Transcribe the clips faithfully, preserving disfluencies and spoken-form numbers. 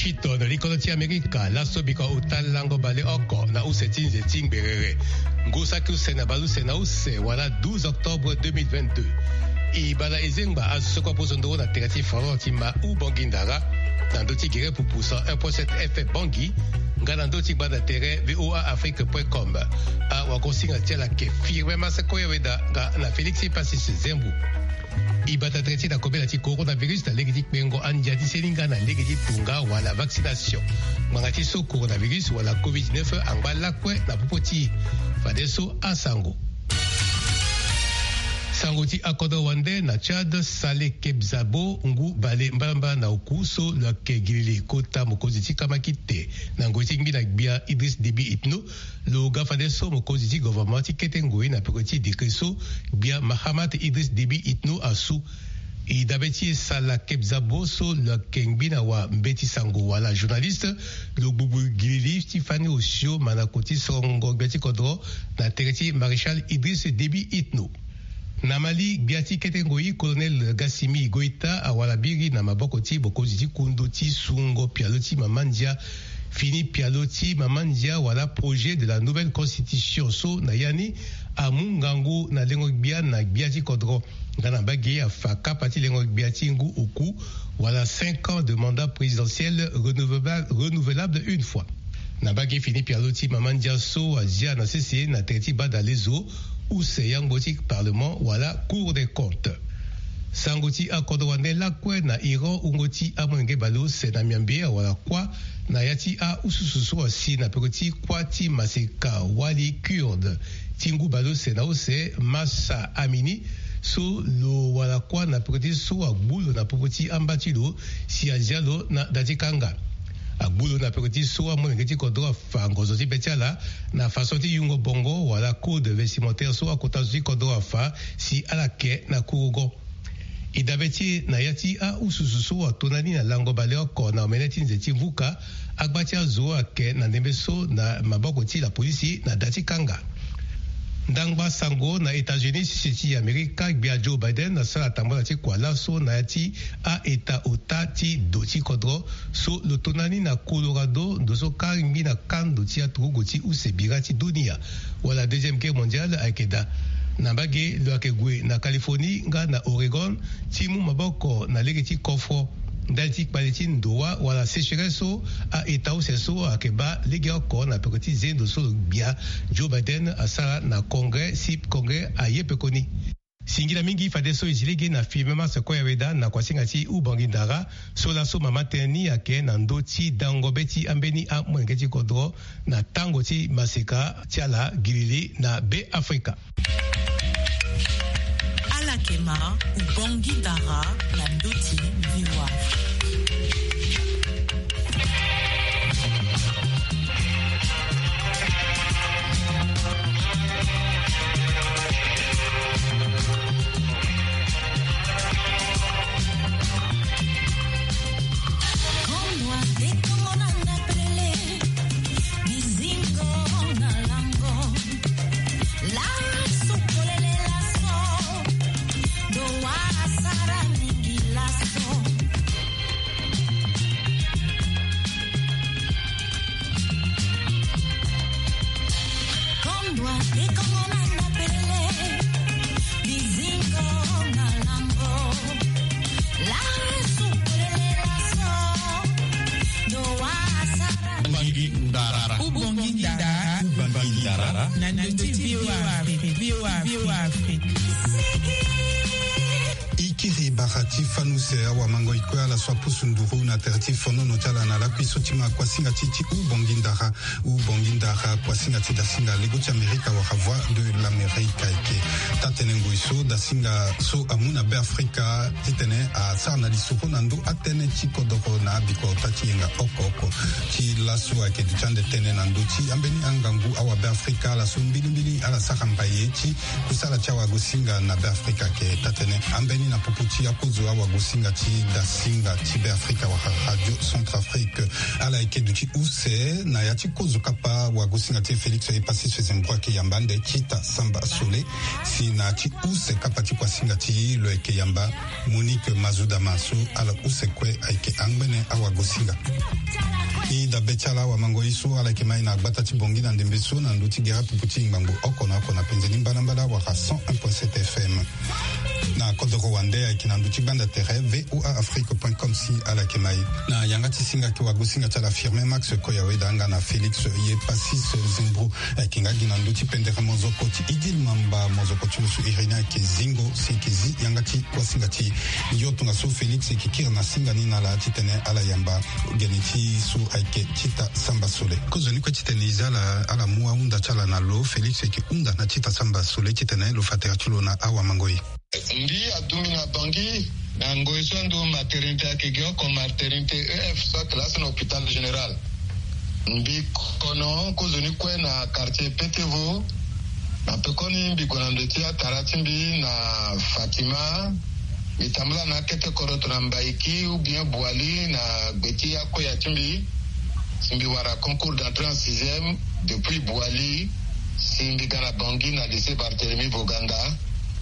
Washington likoloti Amerika la sobika utalango bale oko na usetinze tingberere ngusa kusena balusena use wala douze octobre deux mille vingt-deux ibala ezengba asokwa pozondo na terati forti ma u bongindara na ndoti gere pupusa un virgule sept F M Bangi ngana ndoti bada tere voa afrique point com a wakosinga tela ke firme masakoya weda na Felix Passis Zembu ibata treti na kobela ti coronavirus na legiti pengo anja ti selinga na legiti tunga wala vaccination mangati so coronavirus wala covid dix-neuf angba kwe na popoti fadeso asango sango ti akodo wande na Chad sale kebzabo ngu bale mbamba na ukuso la kegili kota mokozi ti kamakite na ngoti ngi na bia Idriss Déby Itno lo gafadeso mokozi ti gouvernement ti ketengoi na pekoti dikreso bia Mahamat Idriss Déby Itno asu i dabeti sala kebzabo so la kengbina wa mbeti sango wala journaliste lo bubu gilili Stéphane Osio manakoti songo beti kodro na tereti Maréchal Idriss Déby Itno na Mali biati ketengoi colonel Gassimi Goïta awala biri na maboko ti bokozi ti kundu ti sungo pialoti mamandia fini pialoti mamandia wala projet de la nouvelle constitution so na yani amungangu na lengo bia na biati kodro ngana bagi afaka pati lengo biati ngu oku wala cinq ans de mandat présidentiel renouvelable, renouvelable une fois na bagi fini pialoti mamandia so azia na cc na treti bada lezo ou c'est yangoti parlement wala cour des comptes sangoti akodo wane la kwe na Iran ungoti amwenge balo se na miambia wala kwa na yati a usususu si na pekoti kwa ti maseka wali kurde tingu balo se na ose masa amini so lo wala kwa na pekoti so agbulo na popoti ambatilo si ajalo na datikanga agbulo na pekoti soa mo ngeti kodro fango zoti betiala na fasoti yungo bongo wala code vestimentaire soa kotazi kodro fa si alake na kurugo idabeti na yati a usususu wa tonani na lango baleo ko na meneti nzeti vuka agbati azo ake na nembeso na maboko ti la polisi na dati kanga ndangba sango na États-Unis sisi Amerika bia Joe Biden na sala tambola ti kwala so na yati a eta otati doti kodro so lotonani na Colorado doso karimbi na kando ti atrugo ti usebira ti dunia wala deuxième guerre mondiale akeda na bage lo akegwe na Californie nga na Oregon ti mu maboko na lege ti kofro ndalti paletin doa wala sécheresse a etao seso akeba lege ko na pekoti zendo so bia Joe Biden asala na congrès si congrès a yepekoni singila mingi fadeso izilege na firmement se koya weda na kwasinga ti ubangindara so la so mama teni ake na ndoti dango beti ambeni a mwengeti kodro na tango ti maseka tiala gilili na be Afrika Alakema ubangindara na ndoti viwa fanuse awa mango ikoya la swa pusunduru na terti fono no tala na la kwisotima kwa singa titi u bongindara u bongindara kwa singa tida singa lego ti Amerika wa voix de l'Amérique ike tatenengo iso da singa so amuna be Afrika titene a sarna li soko nando atene ti kodoko na biko tati yenga oko oko ti la so ake du chande tene nando ti ambeni angangu awa be Afrika la so mbili mbili ala sakambaye ti kusala chawa go singa na be Afrika ke tatene ambeni na puti akozo awa gosinga ti da singa ti be Afrika wa Radio Centrafrique ala eke duti use na ya ti kozo kapa wa gosinga ti Félix e pasi se zembwa ke yambande kita samba sole si na ti use kapa ti kwa singa ti lo eke yamba Monique Mazuda Masu ala use kwe aike angbene awa gosinga i da bechala wa mango isu ala ke mai na gbata ti bongi na ndembe so na nduti gera puputi ngbango okona okona penzeni mbanambala wa cent un point sept F M na kodoko wande aike na nduti banda terre v o a afrique point com si ala ke mai na yanga ti singa ke wa gosinga tala firme Max Koyawe danga na Félix ye pasis zimbru aike ngagi na nduti pendere mozoko ti idil mamba mozoko ti musu irina ke zingo sinkizi yanga ti kwa singa ti yotunga so Félix ke kira na singa ni na la titene ala yamba geni ti su aike tita samba sole kozoni ko titene izala ala mua unda chala na lo Félix ke unda na tita samba sole titene lo fatera chulo na awa mangoi ndi adumi na bangi na ngoi sondo maternité akigyo ko maternité E F sa classe na hôpital général mbi kono kozoni kwe na quartier Petevo na pekoni mbi kona ndeti ya taratimbi na Fatima mitambula na kete koroto na mbaiki ou bien Boali na beti ya koya timbi simbi wara concours d'entrée en sixième depuis Boali simbi gana bangi na lycée Barthélemy Boganda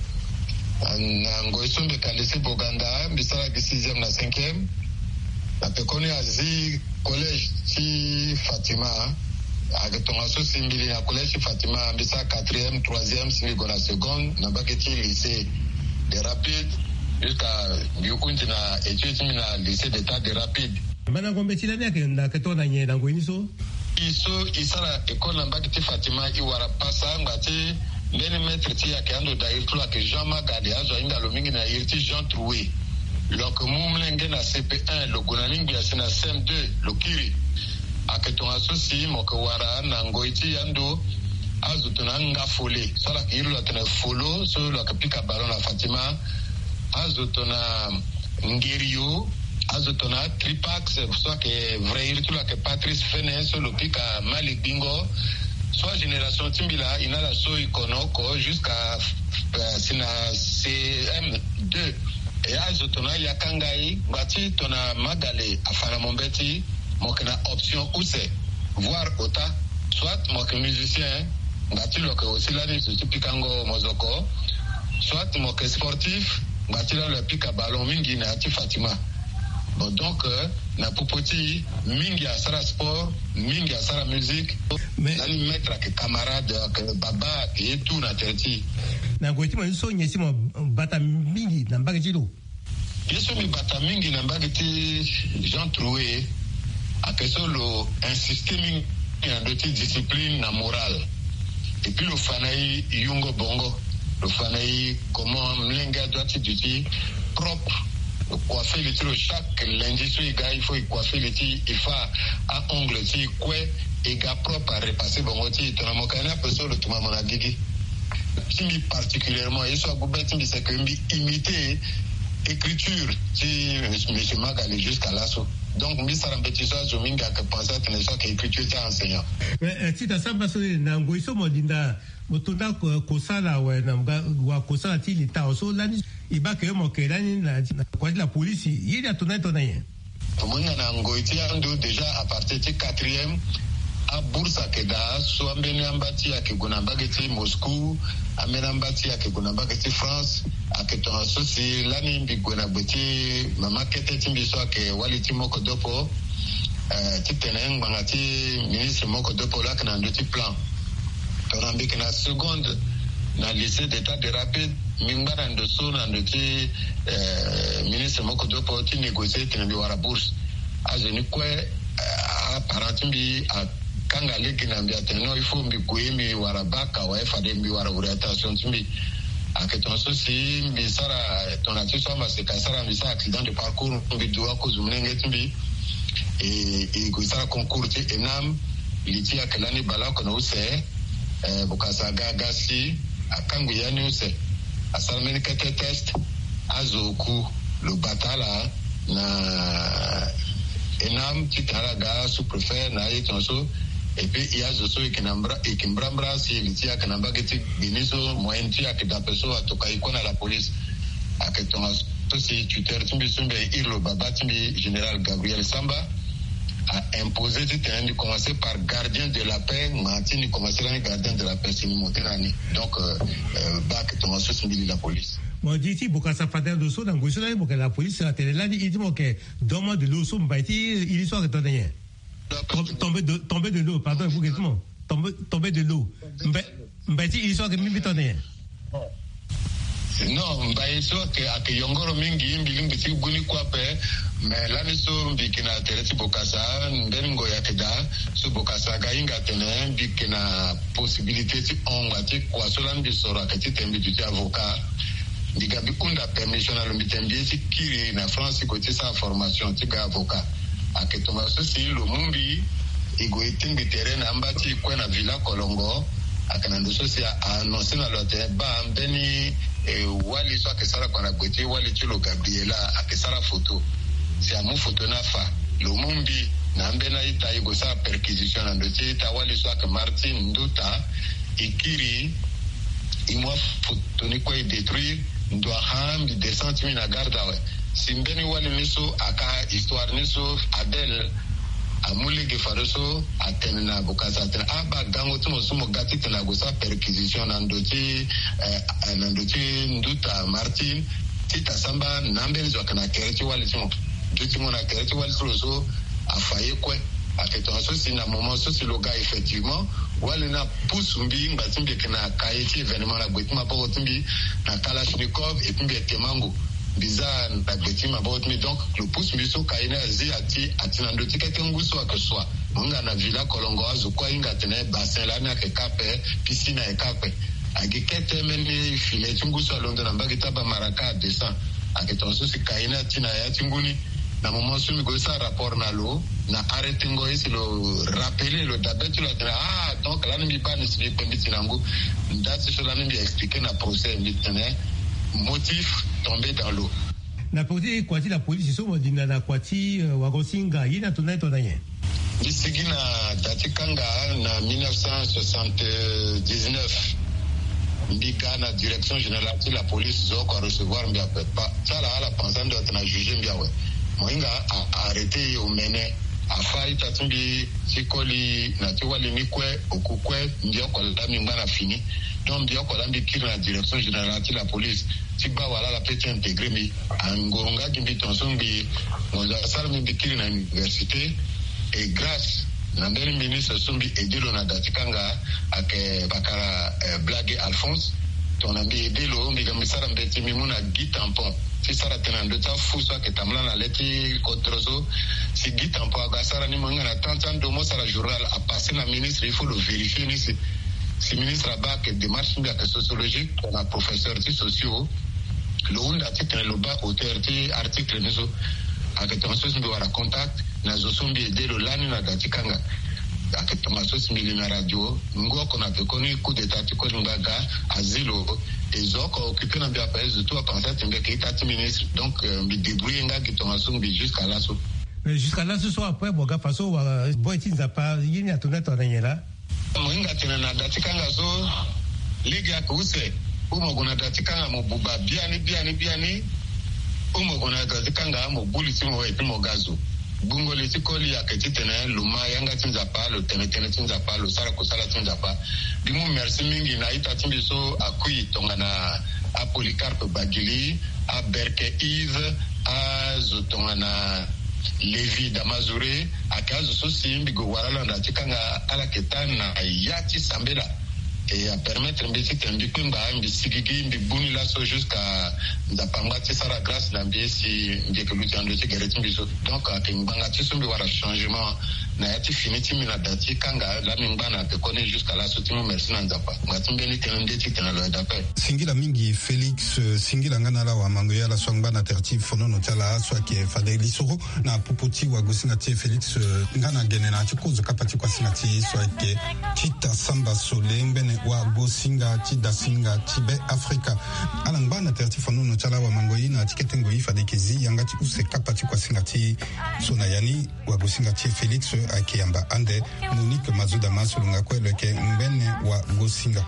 na ngoisombe ka lycée Boganda mbisala ki sixième na cinquième na pekoni azi collège ti Fatima agatonga so simbili na collège Fatima mbisa quatrième troisième simbi gona seconde na baketi lycée de rapide jusqu'à biukunti na étude na lycée d'état de rapide mana ngombe tilani yake na ketona nye na ngoiniso iso isara école na baketi Fatima iwara pasa ngati ndeni maître ti yake ando da irtula ke Jean Magadi azo inda lo mingi na irti Jean Troué donc mumlenge na C P un lo gunaningi asina C M deux lo kiri aketonga so si moko wara na ngoiti ando azo tunanga fole sala ke irlo tena folo so lo kapika ballon na Fatima azo tona ngerio azo tona tripax soit que vrai irtula ke Patrice Fenes so lo pika Malik Bingo soit génération Timbila inala so ikonoko jusqu'à euh, sina C M deux et azo tona yakangai bati tona magale afana mombeti mokena option use voir ota soit moke musicien ngati loke osilani pikango mozoko soit moke sportif ngati la pika ballon mingi na ati Fatima bon donc euh, na popoti mingi asara sport mingi asara musique mais nani mettre ke camarade ke baba et tout na terti na goiti mo so nyesi mo bata mingi na mbagitilo yeso mi bata mingi na mbagiti Jean Troué akesolo insister mingi na doti discipline na morale et puis le fanai yungo bongo le fanai comment mlenga doit être propre coiffer le tiro chaque lundi sur les gars il faut coiffer le tiro il faut à ongle tiro quoi et gars propre à repasser bon tiro ton amokana personne le tout maman a gigi timi particulièrement et soit goubet timi c'est que imiter écriture si monsieur Magali jusqu'à l'assaut donc mi sara mbetiso zominga que penser que ne soit que écriture ta enseignant mais si ta samba so na ngoiso modinda motonda ko sala wa na wa ko sala ti lita so lani ibake mo kelani na kwa la police yidi atona tona yen tomonga na ngoiti ando déjà à partir du quatrième a bursa keda so ambeni ambati ya kiguna bageti Moscou amena ambati ya kiguna bageti France aketon so si lani mbiguna beti mama kete timbi so ke waliti moko dopo euh titenen bangati ministre moko dopo la kana ndoti plan torambiki na seconde na lycée d'état de rapide mimbara ndo so na ndoti euh ministre moko dopo ti négocier tinabi wara bourse azeni kwe paratimbi a kanga leki na mbia teno ifo mbi kuimi warabaka wa efade mbi wara orientation timbi aketon so si mbi sara ton atiso ma se kasara mbi sa accident de parcours mbi doa ko zumnenge timbi e e ko sara concours ti enam liti akelani bala ko no se eh bukasa gagasi akangu yani use asala menikete test azoku lo batala na enam titaraga sous-préfet na yetonso et puis il y a zoso ikinambra ikimbrambra si litia kanamba geti biniso moenti akidapeso atoka ikona la police aketonga aussi tuteur timbi sumbe Irlo Baba timbi général Gabriel Samba a imposé de tenir commencer par gardien de la paix, Martin commencer par gardien de la paix, c'est une montée l'année. Donc, bac, ton associé de la police. Moi, je dis, pour ça fait de saut dans le pour que la police la télé là, il dit que dans moi de l'eau, il est soit de ton rien. Tomber de tomber de l'eau, pardon, vous qu'est-ce tomber tomber de l'eau. Mbati, il est soit que mimi ton rien. Non, mbaye soit que à que yongoro mingi mbiling biti guni kwa pe. Mais là, nous sommes bikina tereti bokasa, ndengo ya keda, so bokasa gainga tene, bikina possibilité ti ongati kwa solan bisora kati tembi du avocat. Diga bikunda permission na lumbitembi ti kiri na France ko ti sa formation ti ga avocat. Aketoma so si lo mumbi igo itimbi terrain ambati kwa na Villa Kolongo, akana ndo so si annoncer na lote ba mbeni e wali so akesara kwa na gweti wali ti lo Gabriela akesara photo. C'est à mon photo nafa lumumbi na mbena ita igo sa perquisition na ndote ita wali so ak Martin Nduta ikiri imwa photo ni kwa détruire ndo hambi descente mi na garda we simbeni wali niso aka histoire niso Abel amuli ge faroso atena bukasa atena aba gango tumo sumo gati tena go sa perquisition na ndote eh, na ndote Nduta Martin tita samba nambeni zo kana kereti wali tumo Duti mon acteur, tu vois le trozo a failli quoi. A fait un souci, na moment souci le gars effectivement. Ou elle n'a pousse un bing, bah timbi que na kaiti événement la bête ma porte timbi na kalashnikov et timbi temango. Bizarre na bête ma porte mi donc le pousse miso kaina zi ati ati na ndoti ketengu so que soit. Monga na Villa Kolongo azu kwa inga tene bassin la na ke kape piscine e kape. Agikete meni filet tungu so Londres na bagita ba maraka descend. Aketon souci kaina tina ya tinguni. Na moment où je fais un rapport na l'eau, na arrêté ngoy si le rappeler le date tu l'as ah donc là n'mi pas ni si permis tinango date sur là n'mi expliquer na procès l'itenait motif tombé dans l'eau. Na police quoi la police so modina na kwati wagosinga yina tunai tonanye. Disigi na date kanga na dix-neuf cent soixante-dix-neuf. Mbika na direction générale de la police zo ko recevoir mbia pas ça là la pensant de na juger mbia ouais. Moinga a arrêté au mene a failli tatumbi sikoli na tiwali mikwe okukwe ndio kwa lami ngana fini donc ndio kwa lami kiri na direction générale de la police tiba wala la pete intégré mi angonga kimbi tonsombi ngoza salmi bikiri na université et grâce na mbele ministre sombi edilo na datikanga ake bakara eh, Blague Alphonse ton ami edilo mbiga misara mbeti mimuna Guy Tampon si sara tenando ta fuso ke tamla na leti controso si Guy Tampon agasara ni manga na trente ans de mo sara journal a passé na ministre il faut le vérifier ni si si ministre aba ke démarche mbia ke sociologique on a professeur ti socio le unda ti tenelo ba auteur ti article niso akatonso mbi wara contact na zosombi edelo lani na datikanga akatonso mbi na radio ngoko na pekoni coup d'état ti ko ngaga azilo ezoko occupé na bia paese de tout à penser timbe ke tati ministre donc mbi débrouiller nga kitonso mbi jusqu'à là so mais jusqu'à là ce soir après boga faso wa boy tinza pa yini atoneta onanyela mwinga tena na datikanga so liga kuse umo guna datikanga mo buba biani biani biani umo guna datikanga mo bulisi mo epi mo gazo bungo le tikoli ya ketitene luma yanga tinza pa lo tenetene tinza pa lo sara ko sala tinza pa bimu merci mingi na ita timbiso akui tongana a Polycarpe Bagili a Berke Yves a zotongana Levi Damazure a kazo so simbi go warala na tikanga ala ketana yati sambela et à permettre mbiti tembi kumba mbi sigigi mbi buni la so jusqu'à ndapanga tsara grâce na mbi si mbi ke luti ando tigereti mbiso donc a kimbanga tsumbi wara changement na yati finiti mina dati kanga la mimbana te connaît jusqu'à la soutien merci na ndapa ngatumbe ni tenende tikena lo ndapa singila mingi Félix singila ngana la wa mangoya la swangba na terti fono no tala so ke fadeli soro na popoti wa gosinga tie Félix ngana genena tikozo kapati kwa singati so ke tita samba solengbe wa gosinga ti dasinga tibe Afrika alangba na terti fono no tala wa mangoyi na tiketengo ifa de kezi yanga ti use kapati kwa singati so na yani wa gosinga ti Félix akiyamba ande Monique Mazuda masulunga kwele ke mbene wa gosinga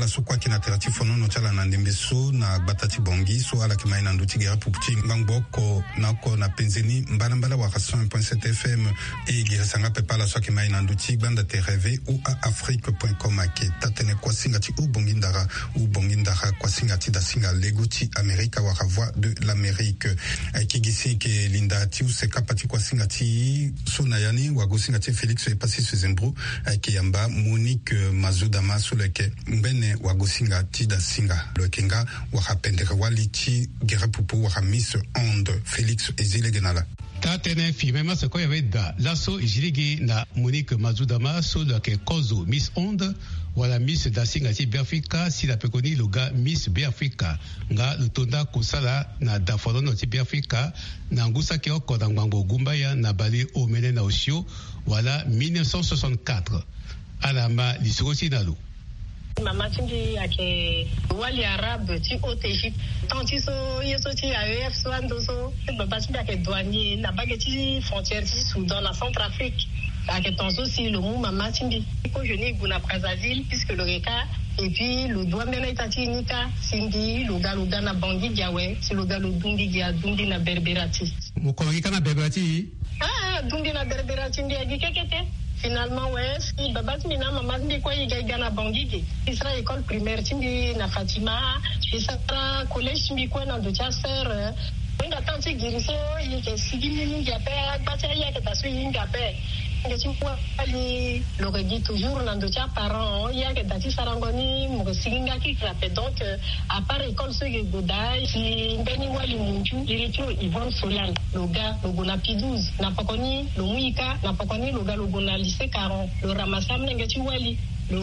ala so kwa kina terati fono no chala na ndembeso na batati bongi so ala kima ina nduti gera puputi ngbangbo na ko na penzeni mbala mbala wa cent un point sept F M et gira sanga pepa la so kima ina nduti banda te rêver ou à afrique point com ake tatene kwa singati ou bongindara ou bongindara kwa singati da singa legoti Amerika wa voix de l'Amérique kigisi ke linda tiu se kapati kwa singati so nayani wa go singati Félix e passé ce zembro ke yamba Monique Mazudama so leke mbene wa go singati da singa le kenga wa rapendere waliti gera pupu wa Miss Onde Félix ezile genala tatene fimema se koya veda laso ijiligi na Monique Mazudama so leke kozo Miss Onde wala Miss Dasinga ti Biafrika si la pekoni loga Miss Biafrika nga lutonda kusala na dafolono ti Biafrika na ngusa ke oko na ngbango gumbaya na bali omene na osio wala mille neuf cent soixante-quatre alama lisoko ti nalu Mama tindi ake wali arabe ti haute Égypte tanti so yeso ti A E F so ando so baba tindi ake douanier na bague ti frontière ti Soudan na Centrafrique ake tonso si le mou mama tindi ko jeni guna Brazzaville puisque le reka et puis le doigt mena itati nika sindi le gars le gars na bangi diawe si le gars le dungi dia dungi na berberati mo ko ngi kana berberati ah dungi na berberati ndi agi kekete. Finalement, ouais, si baba mina mama ndi kwa yiga yiga na bangigi. Isra école primaire tindi na Fatima, isra collège mbi kwa na docha sœur. Nga tanti giriso yike sigini ninja pe bacha yake tasu yinga pe. Nga chukwa ali le regi toujours na docha parents yake tati sarangoni mo siginga ki krape donc à part école so ge godai si mbeni wali munju iricho Yvonne Solan le gars le gona P douze na pakoni le muika na pakoni le gars le gona lycée quarante le ramasam nga chi wali le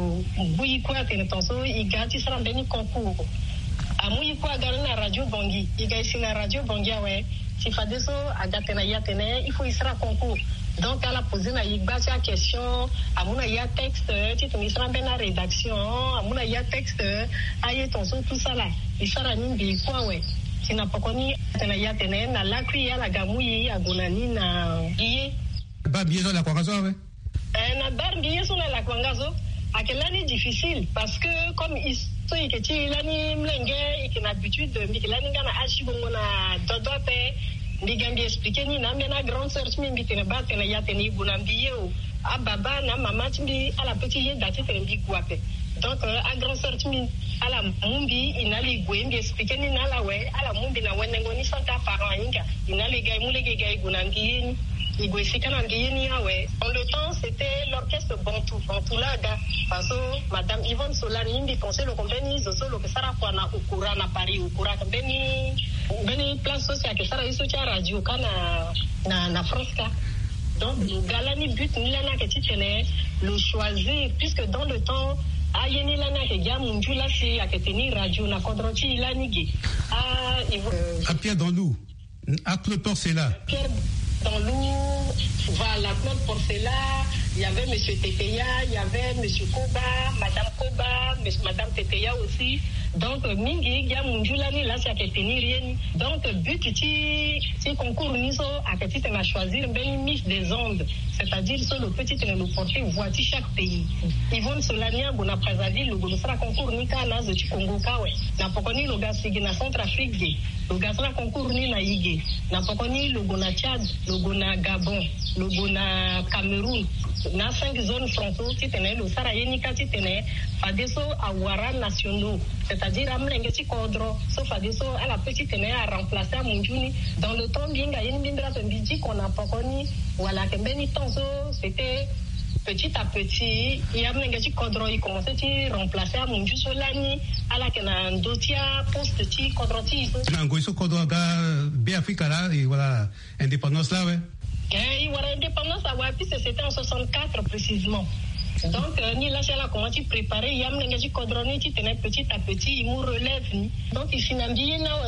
buyi kwa tene tonso igati sara mbeni concours amuyi kwa gana na radio Bongi iga isi na radio Bongi awe si fadeso agatena yatene il faut isra concours. Donc, elle a posé une question, il y a texte, tu me seras bien la rédaction, il y a texte, il y a tout ça là. Il sera une vie, quoi, ouais. Si n'a pas connu, il y a tenu, na la cuillère, la gamouille, à Gonani, na guillé. Pas bien sur la Kwangazo, ouais. Na bar bien sur la Kwangazo, à quelle année difficile, parce que comme il so il l'année mlenge, il a l'habitude de, il a l'année na achibongo na dodope. Ndigambi expliquer ni na mena grande sœur mi mbitene ba tena ya teni bunambiye o ababa na mama timbi ala petit ye dati tembi guape donc a grande sœur mi ala mumbi inali gwembi expliquer ni na la we ala mumbi na wenengo ni santa parent inga inali gay mulege gay bunambiye ni igwesika na ndiye ni awe en le temps c'était l'orchestre Bantou Bantou laga parce que madame Yvonne Solani mbi conseil le compagnie zo lo que sara kwa na ukura na Paris ukura beni beni place sociale que sara iso cha radio kana na na France ka donc le galani but ni lana que titene le choisir puisque dans le temps ayeni lana que ya munju la si a que tenir radio na kodroti lanigi ah à Pierre dans l'eau à Claude Porcela Pierre dans l'eau va la Claude Porcela il y avait monsieur Teteya il y avait monsieur Koba madame Koba monsieur madame Teteya aussi. Donc, mingi ya munjulani là c'est à tenir rien. Donc, but ti ti concours niso à petit on a choisir ben Miss des ondes, c'est-à-dire sur le petit et le porter voici chaque pays. Yvonne Solania bona Brazzaville le sera concours ni kana zo ti Congo kawe. Na pokoni le gars sigi na Centrafrique ge. Le gars sera concours ni na Yige. Na pokoni le gona Tchad, le gona Gabon, le gona Cameroun. Na cinq zones frontaux ti tene le sara yeni ka ti tene fadeso awara nationaux. C'est-à-dire amlengeti kodro sauf à des à la petite année à remplacer Munjuni dans le temps bien gagné bindra pembiji qu'on a pas connu voilà que beni tonso c'était petit à petit il y a amlengeti kodro il commençait à remplacer Munju Solani à la kena ndotia poste ti kodro ti nango iso kodro ga Biafrika là et voilà indépendance là ouais eh voilà indépendance à Wapi c'était en soixante-quatre précisément. Donc, ni là, c'est là comment tu prépares, il y a un petit codroné, tu tenais petit à petit, il me relève. Donc, il s'y n'a bien là,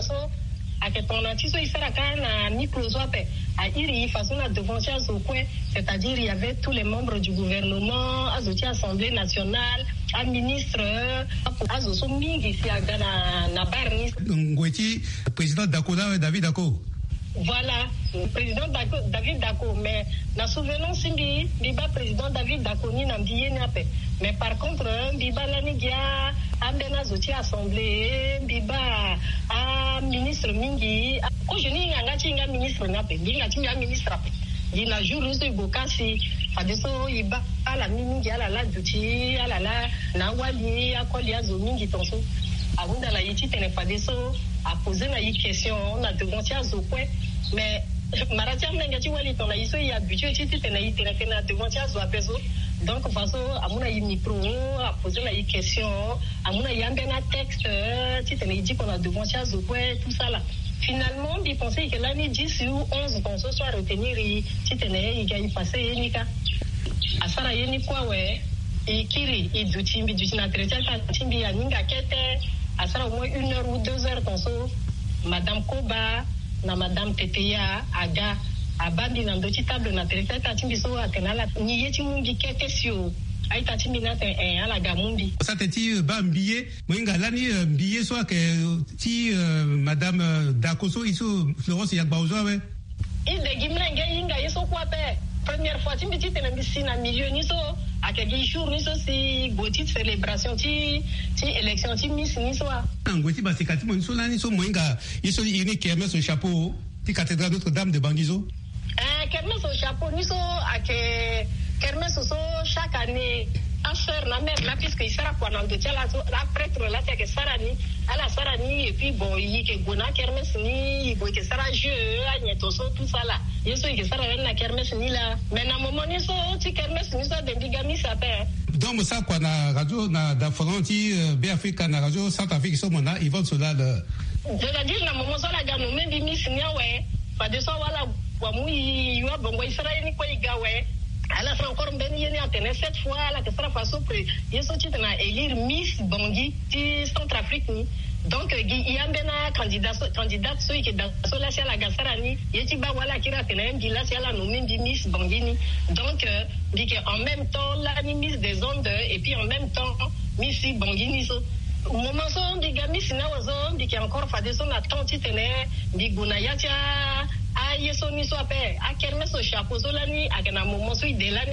à que ton artiste, il sera quand même mis plus à à Iri, façon à devancer à Zokwe, c'est-à-dire, il y avait tous les membres du gouvernement, à Zoti Assemblée nationale, à ministre, à Zosoming, ici à Ghana, Nabarni. Ngweti, président Dakoda, David Dako. Voilà, le président Dako, David Dako, mais la souvenance simbi, biba président David Dako ni nambiye nape. Mais par contre, biba lanigia, ambena zoti assemblée, biba a ministre mingi, ko jeni nga chinga ministre nape, nga chinga ministre nape. Dina jour de bokasi, fadeso iba ala mingi ala la zoti, ala la na wali akoli azo mingi tonso. Abunda la yiti tene fadeso a poser la question, on a devant tia zokwe, mais maratia mnengati wali ton la iso ya budget titi tene yiti tene tene devant tia zo apeso. Donc façon amuna yi micro a poser la question, amuna yambena texte titi tene yiti qu'on a devant tia zokwe tout ça là. Finalement, il pensait que l'année dix ou onze qu'on se soit retenir titi tene il y passé yenika. Asara yeni kwa we ikiri idutimbi dutina traiter ta timbi ya ninga kete. À ça au moins une heure ou deux heures qu'on so Madame Koba na Madame Teteya aga abandi na ndoti table na tereta tatimbi so atenala ni yeti mungi kete sio ai tatimbi na te en ala gamundi ça te ti bambiye mwinga lani mbiye so ke ti Madame Dakoso iso Florence Yagbaozo we ide gimnenge yinga yeso kwa pe première fois timbi ti tena bisina milieu ni so akegi jour ni so si goti célébration ti ti élection ti miss ni so ngoti basikati mo so lani so mwinga yeso ini kermesse au chapeau ti cathédrale Notre-Dame de Bangizo eh kermesse au chapeau ni so ake kermesse so chaque année à faire la mère là puisque il sera quoi dans de tia la la prêtre là c'est que sarani ala sarani et puis bon il que gona kermesse ni il que sera jeu agneto so tout ça là yeso que sera na kermesse ni là mais na moment ni so ti kermesse ni so de bigami ça père donc ça quoi na radio na da Fronti B Africa na radio South Afrique so mona ils vont cela le je veux dire na moment so la gamme même bi miss ni ouais pas de so wala wa mu yi wa bongo Israël ni ko igawe ala fra encore mbeni yeni atene cette fois la que sera façon pre yeso ti na élire Miss Bangui ti Centrafrique ni donc il y a mbena candidat candidate so qui dans so la la gasarani yeti ba wala kira tene ngi la la nommé di Miss Bangui ni donc dit que en même temps la ni Miss des ondes et puis en même temps Miss Bangui ni so moment so ndi Miss na wazo dit que encore fa de son attente tene di guna yacha a yeso ni so ape a kermesse au chapeau so lani a kana moment so idelani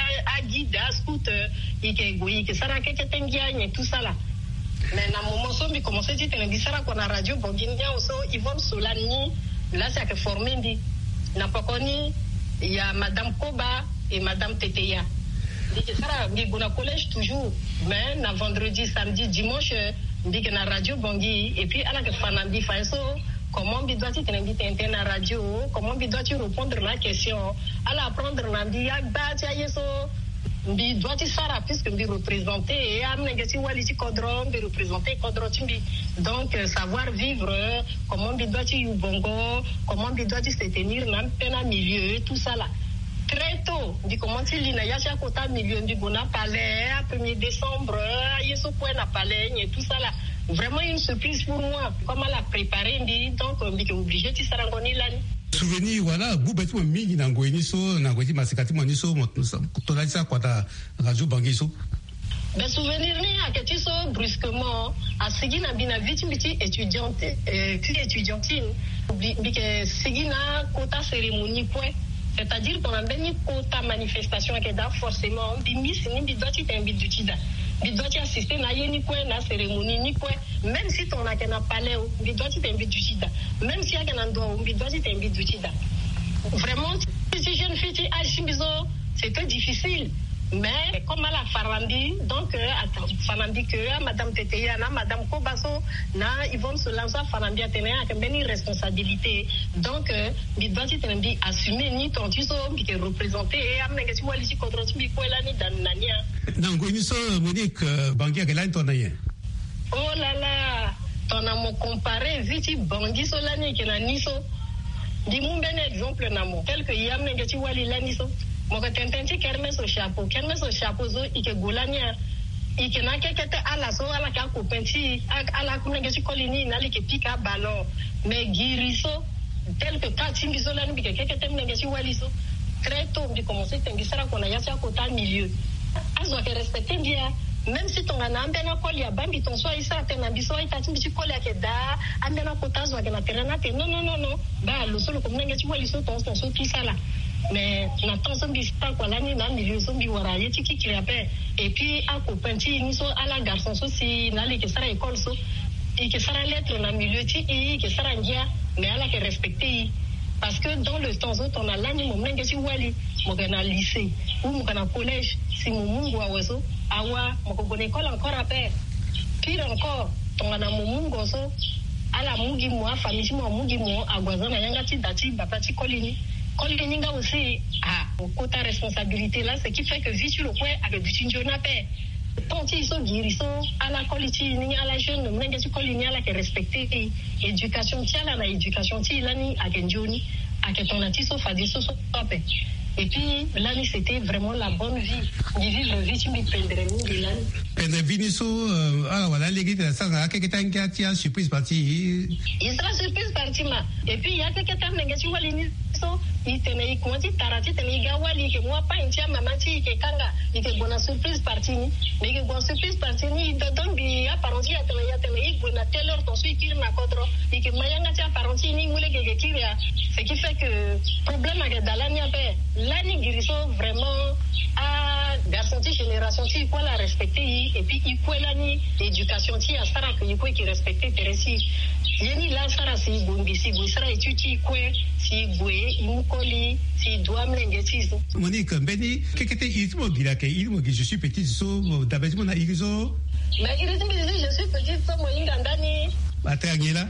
a guide a scooter ike goyi ke sara ke tengia ni tout ça là mais na moment so mi commencer ti tene di sara ko na radio Bonginia so Yvonne Solani là c'est que formé ndi na pakoni il y a Madame Koba et Madame Teteya dit que sara mi gona collège toujours mais na vendredi samedi dimanche dit que na radio Bongi et puis ala que fanandi fa so comment on doit t'inviter à la radio, comment on doit répondre à la question, à la prendre la vie, à battre, à yeso, on doit y faire puisque on représenter et à négatif ou à l'issue cadron, on représenter cadron, donc savoir vivre, comment on doit y bongo, comment on doit y se tenir dans un milieu, tout ça là. Très tôt, on dit comment tu lis, il y a chaque côté milieu, on dit qu'on a palais, premier décembre, yeso point na palais, et tout ça là. Vraiment une surprise pour moi. Comment la préparer, donc on est obligé de s'arranger là. Souvenir voilà, vous bêtes mingi na ngweni so na ngweni masikati moni so tolali ça quoi ta radio Bangiso. Ben souvenir ni akati so brusquement a sigina bina vite biti étudiante euh étudiantine bike sigina quota cérémonie point. C'est-à-dire qu'on a béni quota manifestation qui est forcément bimis ni bidoti t'invite du tida. Bidoti assister na yeni quoi na cérémonie ni quoi même si ton a qu'un palais bidoti t'invite du tida. Même si y a qu'un endroit bidoti t'invite du tida. Vraiment si jeune fille à Chimbizo c'était difficile. Mais comme à la Farandi, donc Farandi que Madame Teteya, Madame Kobaso, na Yvonne Solanza Farandi a tenu une responsabilité. Donc il doit être assumé ni ton tiso qui est représenté et amener que tu vois ici contre tu bi quoi là ni dans nania. Non, quoi so Monique Bangui que là ton aïe. Oh là là, ton a mon comparé vite Bangui Solani que na niso. Dis-moi un exemple namo tel que y amener que tu vois là niso. Mon contenti kermesse au chapeau kermesse au chapeau zo ike golania ike na kekete ala so ala ka ko penti ala ko ngesi kolini na like pika ballon mais guiriso tel que quand timbiso la nbi kekete ngesi waliso très tôt de commencer tengisara ko na yasa ko ta milieu azo que respecter bien même si ton ana ambena koli ya bambi ton so isa tena biso ita timbi koli ya keda ambena kotazo ya na terena te non non non non ba lo solo ko mnenge ti wali so ton so tout ça là mais na ton so bi sta kwa lani na milieu so bi wara ye tiki ki ape et puis a ko penti ni so ala garçon so si na le ke sara école so et que sara lettre na milieu ti et que sara ngia mais ala ke respecter parce que dans le temps où on a l'année mon mnenge ti wali mo kana lycée ou mo kana collège si mon mungu aweso awa mo ko gone école encore après pire encore on a mon mungu so ala mungi mo famille mo mungi mo agwazana yanga ti dati bapati kolini kolini nga aussi ah quota responsabilité là ce qui fait que vite le quoi avec du tinjona paix tant ils sont guéris sont à la qualité ni à la jeune mnenge ti kolini ala que respecter éducation ti ala na éducation ti lani agenjoni aketonati so fadi so so paix. Et puis, l'année, c'était vraiment la bonne vie. De vivre vie, tu me prendrais de l'année. Pendre Viniso, ah voilà, les gars, ça va, quelqu'un qui a surprise partie. Il sera surprise partie, ma. Et puis, il y a quelqu'un qui a l'initiation. Il tenait, il commence, tarati, tenait, gawali, que moi, pas une tia, maman, qui est kanga, il est bonne surprise partie, mais que bonne surprise partie, il donne bien, apparenti, à tenir, à tenir, il bonne telle heure, ton suivi, qui n'a pas trop, et que mayanga, tia, apparenti, ni moule, que qui a. Ce qui fait que, problème, avec Dalani, l'année guérison vraiment à garçon de génération qui quoi la respecter et puis il quoi l'année éducation qui à Sarah que il quoi qui respecter Teresi yeni la Sarah si bombi si vous sera étudié quoi si goué il coli si doit m'lengetis Monique Beni qu'est-ce que il me dit là que il me dit je suis petite so d'abord mon iriso mais il dit je suis petite so moi ingandani Atangela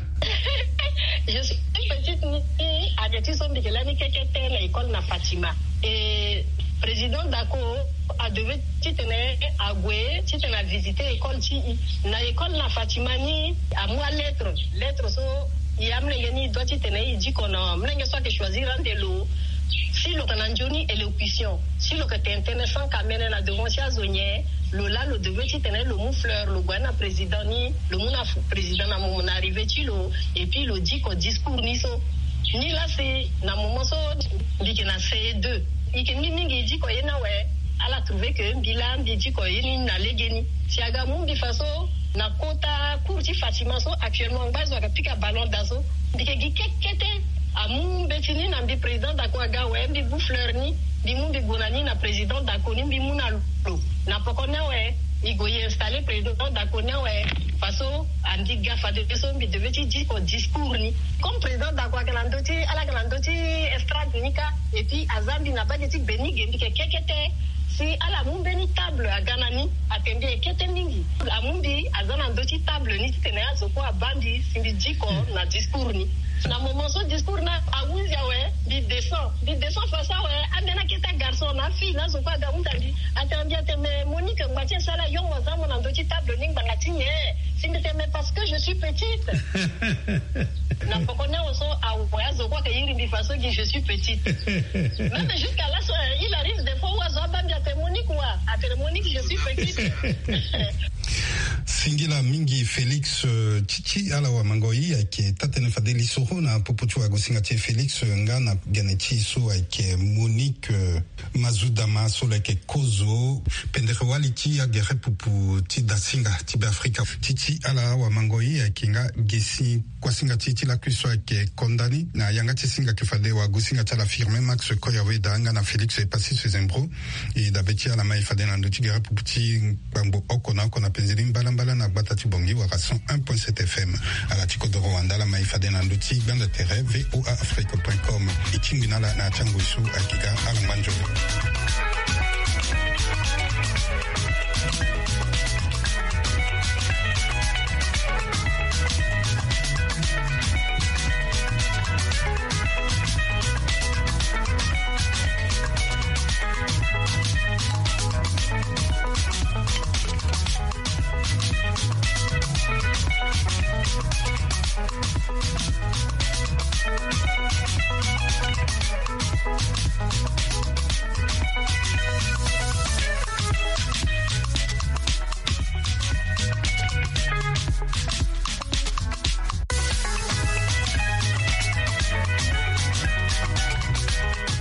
je suis petite ni à des sont de l'année que était l'école na Fatima et président Dako a devait tenir à Goué, tu tenais à visiter l'école ti na école na Fatima ni à moi lettre lettre so il a mlengeni doit tenir il dit qu'on a mlenge soit que choisir un de l'eau si le cananjoni élocution si le que t'es intéressant quand même na devant sia zonier le là le devait tenir le mou fleur le guana président ni le mou na président na mon arrivé tu lo et puis le dit qu'au discours ni so ni là c'est na moment so dit que na C deux et que ni mingi dit ko yena we ala trouvé que bilan dit ko yeni na legeni si aga mun di façon na kota courti Fatima so actuellement base wa pika ballon d'azo dit que gi kete amun betini na bi président d'Akwaga we bi bu fleur ni bi mun bi gonani na président d'Akoni bi mun na lo na pokona we il goye installé président d'Akona ouais façon andi gafa de personne bi devait dire qu'on discours ni comme président d'Akwaga landoti ala landoti estrade nika et puis azambi n'a pas dit beni gendi que kekete si ala mumbeni table a ganani atende kete mingi la mumbi azana ndoti table ni tene azoko abandi simbi diko na discours ni na moment so discours na awuzia we bi descend bi descend face à we amena keta garçon na fille na so kwa da undandi atandi ateme Monique Mbatia sala yo wazamu na ndoti table ning bangatinye simbi teme parce que je suis petite na pokona oso awoya zo kwa ke yiri bi façon que je suis petite même jusqu'à là il arrive des fois wazo abandi ate Monique wa ate Monique je suis petite Singila mingi Félix uh, Chichi ala wa mangoi ake tatene fadeli soho na popotu wa gosinga che Félix nga na genechi so ake Monique uh, Mazudama so like kozo pendere wali ti agere pupu ti dasinga ti Afrika Chichi ala wa mangoi ake nga gesi kwasinga ti ti la kuso ake kondani na yanga ti singa ke fade wa gosinga cha la firme Max Koyawe da nga na Félix est passé sur Zembro et d'abeti ala mai fade na ndoti gere pupu ti bambo okona kona penzeli mbala mbala na batati bongi wa cent un point sept F M à la Tico de Rwanda la maïfade na nduti banda terre voa afrique point com ichingina la na changusu akiga alambanjo